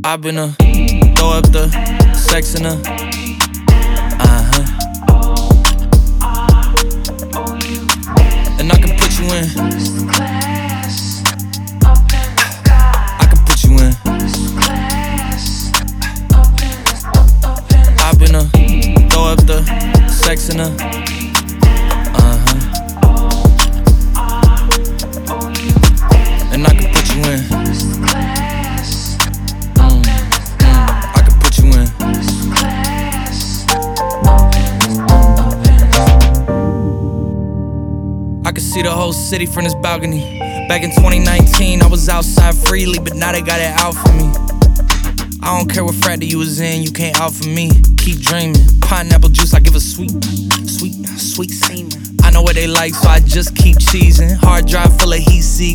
I've been throw up the sex in her. And I can put you in. I can put you in. I've been throw up the sex in her. And I can put you in. I can put you in. I can see the whole city from this balcony. Back in 2019, I was outside freely, but now they got it out for me. I don't care what frat that you was in, you can't out for me. Keep dreaming. Pineapple juice, I give a sweet semen. I know what they like, so I just keep cheesing. Hard drive full of heat seek.